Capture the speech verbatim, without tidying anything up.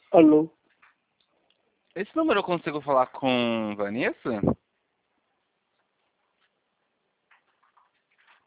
Alô? Esse número eu consigo falar com Vanessa?